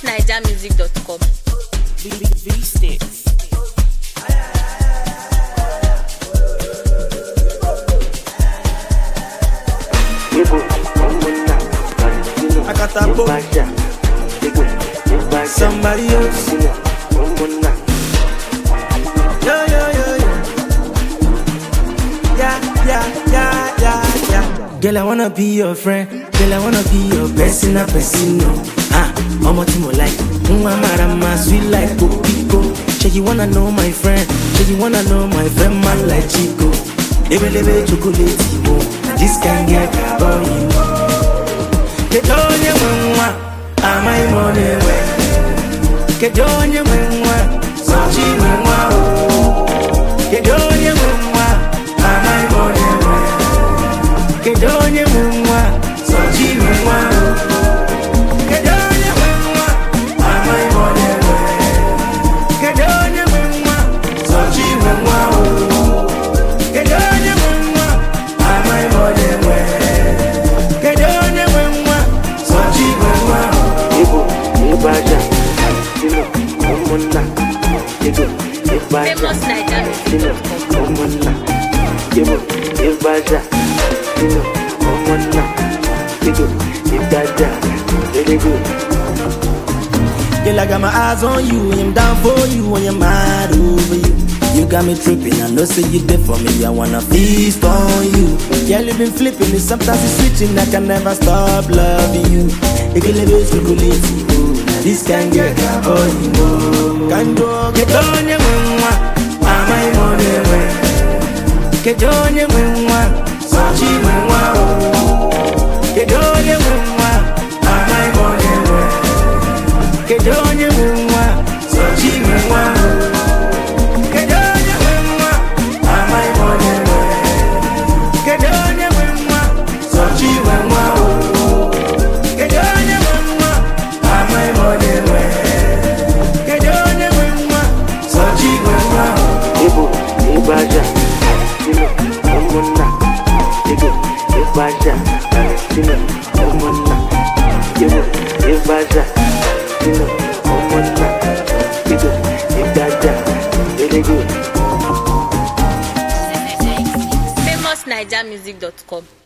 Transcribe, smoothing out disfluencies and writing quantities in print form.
famousnigermusic.com. V-Sticks. I got that book. Somebody else. Yeah. Girl, I wanna be your friend. Girl, I wanna be your best in a persino. Mama Timo like Mama sweet like Popico. Say you wanna know my friend. Say you wanna know my friend, man like Chico. Lebe chocolate mo. This can get boy. Get on your mama, I'm my money way. Get on your mama, so she mama. Get on your mama, I'm my money way. Get on your mama, so she mama. Get on your mama, I'm my money way. Get on your mama, so she mama. Get on your mama, I'm my money way. Get on your mama, so she mama. Girl, I got my eyes on you, I'm down for you, and you're mad over you. You got me tripping, I know say you there for me, I wanna feast on you. Girl, you been flipping me, sometimes it's switching, I can never stop loving you. You can live it, chocolate, this can get all you know. Can go, get on your mama, I'm my money way. Get on your mama, so she mama. Get on your mama, I'm my money way. Get on your mama, so she mama. Get on your mama, I'm my money way. Get on your mama, so she mama. Get on your mama, I'm my money way. Get on your mama, so she mama. Ibaja, famousnigermusic.com.